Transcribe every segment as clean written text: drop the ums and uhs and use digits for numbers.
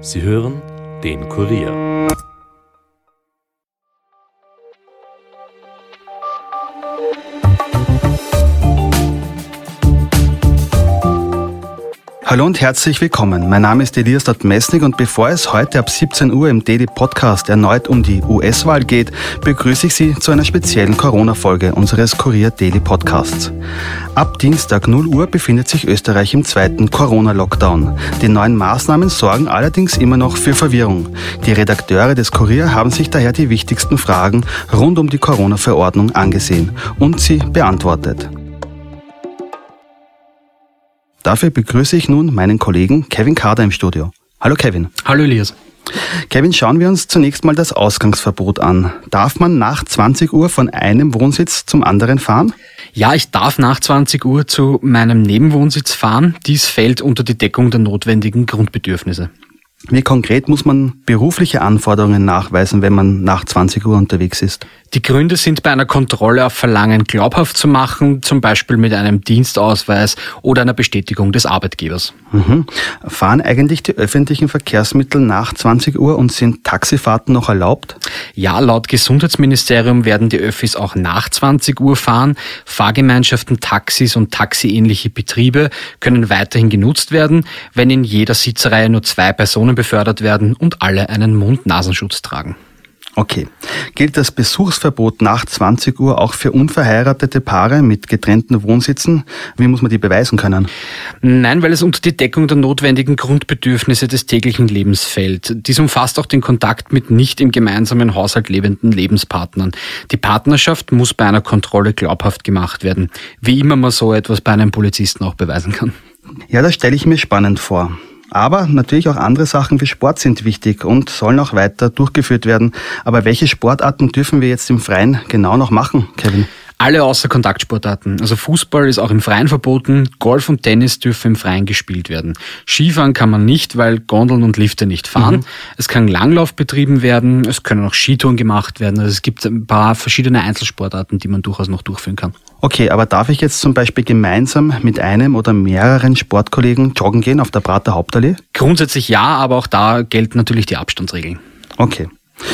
Sie hören den Kurier. Hallo und herzlich willkommen. Mein Name ist Elias Mesnik und bevor es heute ab 17 Uhr im Daily Podcast erneut um die US-Wahl geht, begrüße ich Sie zu einer speziellen Corona-Folge unseres Kurier Daily Podcasts. Ab Dienstag 0 Uhr befindet sich Österreich im zweiten Corona-Lockdown. Die neuen Maßnahmen sorgen allerdings immer noch für Verwirrung. Die Redakteure des Kurier haben sich daher die wichtigsten Fragen rund um die Corona-Verordnung angesehen und sie beantwortet. Dafür begrüße ich nun meinen Kollegen Kevin Kader im Studio. Hallo Kevin. Hallo Elias. Kevin, schauen wir uns zunächst mal das Ausgangsverbot an. Darf man nach 20 Uhr von einem Wohnsitz zum anderen fahren? Ja, ich darf nach 20 Uhr zu meinem Nebenwohnsitz fahren. Dies fällt unter die Deckung der notwendigen Grundbedürfnisse. Wie konkret muss man berufliche Anforderungen nachweisen, wenn man nach 20 Uhr unterwegs ist? Die Gründe sind bei einer Kontrolle auf Verlangen glaubhaft zu machen, zum Beispiel mit einem Dienstausweis oder einer Bestätigung des Arbeitgebers. Fahren eigentlich die öffentlichen Verkehrsmittel nach 20 Uhr und sind Taxifahrten noch erlaubt? Ja, laut Gesundheitsministerium werden die Öffis auch nach 20 Uhr fahren. Fahrgemeinschaften, Taxis und taxiähnliche Betriebe können weiterhin genutzt werden, wenn in jeder Sitzreihe nur 2 Personen befördert werden und alle einen Mund-Nasenschutz tragen. Okay. Gilt das Besuchsverbot nach 20 Uhr auch für unverheiratete Paare mit getrennten Wohnsitzen? Wie muss man die beweisen können? Nein, weil es unter die Deckung der notwendigen Grundbedürfnisse des täglichen Lebens fällt. Dies umfasst auch den Kontakt mit nicht im gemeinsamen Haushalt lebenden Lebenspartnern. Die Partnerschaft muss bei einer Kontrolle glaubhaft gemacht werden. Wie immer man so etwas bei einem Polizisten auch beweisen kann. Ja, das stelle ich mir spannend vor. Aber natürlich auch andere Sachen wie Sport sind wichtig und sollen auch weiter durchgeführt werden. Aber welche Sportarten dürfen wir jetzt im Freien genau noch machen, Kevin? Alle außer Kontaktsportarten. Also Fußball ist auch im Freien verboten, Golf und Tennis dürfen im Freien gespielt werden. Skifahren kann man nicht, weil Gondeln und Lifte nicht fahren. Es kann Langlauf betrieben werden, es können auch Skitouren gemacht werden. Also es gibt ein paar verschiedene Einzelsportarten, die man durchaus noch durchführen kann. Okay, aber darf ich jetzt zum Beispiel gemeinsam mit einem oder mehreren Sportkollegen joggen gehen auf der Prater Hauptallee? Grundsätzlich ja, aber auch da gelten natürlich die Abstandsregeln. Okay.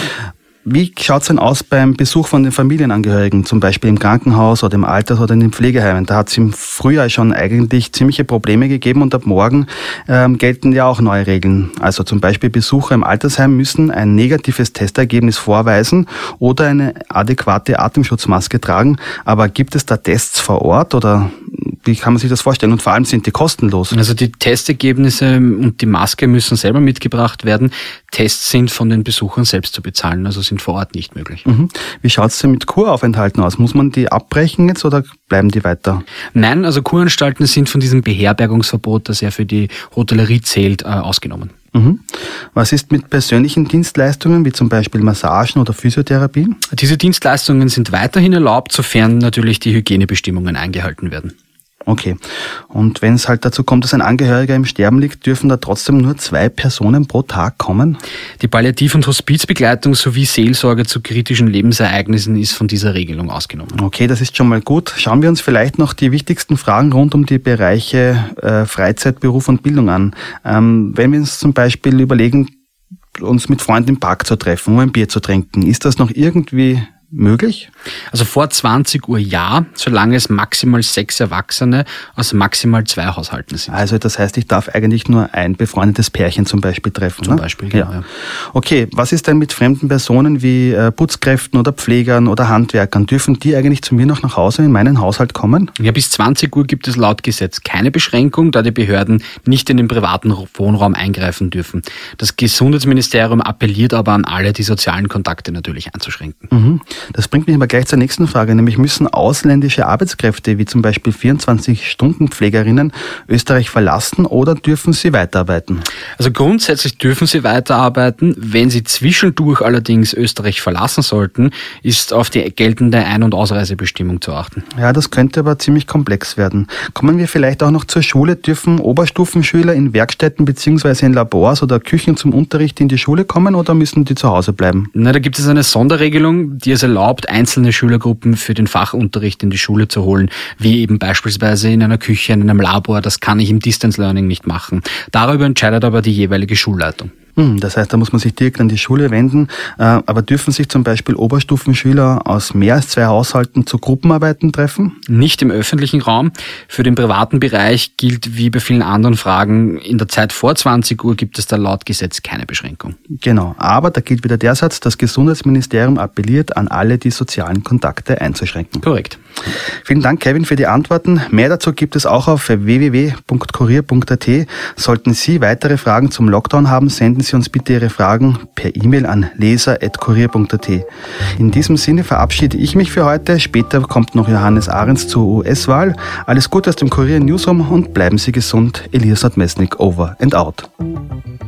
Wie schaut's denn aus beim Besuch von den Familienangehörigen, zum Beispiel im Krankenhaus oder im Alters- oder in den Pflegeheimen? Da hat es im Frühjahr schon eigentlich ziemliche Probleme gegeben und ab morgen gelten ja auch neue Regeln. Also zum Beispiel Besucher im Altersheim müssen ein negatives Testergebnis vorweisen oder eine adäquate Atemschutzmaske tragen. Aber gibt es da Tests vor Ort oder wie kann man sich das vorstellen? Und vor allem sind die kostenlos? Also die Testergebnisse und die Maske müssen selber mitgebracht werden. Tests sind von den Besuchern selbst zu bezahlen, also sind vor Ort nicht möglich. Wie schaut's denn mit Kuraufenthalten aus? Muss man die abbrechen jetzt oder bleiben die weiter? Nein, also Kuranstalten sind von diesem Beherbergungsverbot, das ja für die Hotellerie zählt, ausgenommen. Was ist mit persönlichen Dienstleistungen, wie zum Beispiel Massagen oder Physiotherapie? Diese Dienstleistungen sind weiterhin erlaubt, sofern natürlich die Hygienebestimmungen eingehalten werden. Okay. Und wenn es halt dazu kommt, dass ein Angehöriger im Sterben liegt, dürfen da trotzdem nur 2 Personen pro Tag kommen? Die Palliativ- und Hospizbegleitung sowie Seelsorge zu kritischen Lebensereignissen ist von dieser Regelung ausgenommen. Okay, das ist schon mal gut. Schauen wir uns vielleicht noch die wichtigsten Fragen rund um die Bereiche Freizeit, Beruf und Bildung an. Wenn wir uns zum Beispiel überlegen, uns mit Freunden im Park zu treffen, um ein Bier zu trinken, ist das noch irgendwie möglich? Also vor 20 Uhr ja, solange es maximal 6 Erwachsene aus maximal 2 Haushalten sind. Also das heißt, ich darf eigentlich nur ein befreundetes Pärchen zum Beispiel treffen. Zum Beispiel, genau. Ja. Okay, was ist denn mit fremden Personen wie Putzkräften oder Pflegern oder Handwerkern? Dürfen die eigentlich zu mir noch nach Hause in meinen Haushalt kommen? Ja, bis 20 Uhr gibt es laut Gesetz keine Beschränkung, da die Behörden nicht in den privaten Wohnraum eingreifen dürfen. Das Gesundheitsministerium appelliert aber an alle, die sozialen Kontakte natürlich einzuschränken. Das bringt mich aber gleich zur nächsten Frage, nämlich müssen ausländische Arbeitskräfte, wie zum Beispiel 24-Stunden-Pflegerinnen, Österreich verlassen oder dürfen sie weiterarbeiten? Also grundsätzlich dürfen sie weiterarbeiten. Wenn sie zwischendurch allerdings Österreich verlassen sollten, ist auf die geltende Ein- und Ausreisebestimmung zu achten. Ja, das könnte aber ziemlich komplex werden. Kommen wir vielleicht auch noch zur Schule. Dürfen Oberstufenschüler in Werkstätten bzw. in Labors oder Küchen zum Unterricht in die Schule kommen oder müssen die zu Hause bleiben? Na, da gibt es eine Sonderregelung, die es erlaubt, einzelne Schülergruppen für den Fachunterricht in die Schule zu holen, wie eben beispielsweise in einer Küche, in einem Labor. Das kann ich im Distance Learning nicht machen. Darüber entscheidet aber die jeweilige Schulleitung. Das heißt, da muss man sich direkt an die Schule wenden. Aber dürfen sich zum Beispiel Oberstufenschüler aus mehr als 2 Haushalten zu Gruppenarbeiten treffen? Nicht im öffentlichen Raum. Für den privaten Bereich gilt wie bei vielen anderen Fragen, in der Zeit vor 20 Uhr gibt es da laut Gesetz keine Beschränkung. Genau, aber da gilt wieder der Satz, das Gesundheitsministerium appelliert an alle, die sozialen Kontakte einzuschränken. Korrekt. Vielen Dank, Kevin, für die Antworten. Mehr dazu gibt es auch auf www.kurier.at. Sollten Sie weitere Fragen zum Lockdown haben, senden Sie uns bitte Ihre Fragen per E-Mail an leser@kurier.at. In diesem Sinne verabschiede ich mich für heute. Später kommt noch Johannes Ahrens zur US-Wahl. Alles Gute aus dem Kurier Newsroom und bleiben Sie gesund. Elias Nordmesnik, over and out.